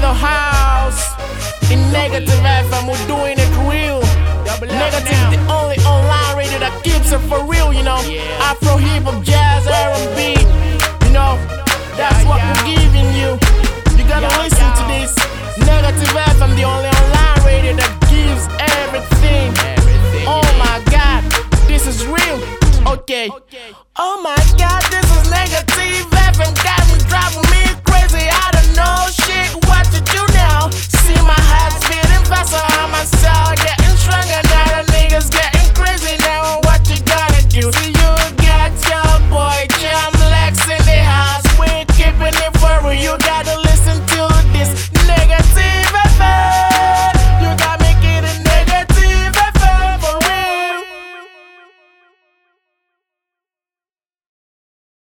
the house. In Negative FM, we're doing it real. Negative is the only online radio that keeps it for real, you know. Afro, hip hop, jazz, R&B.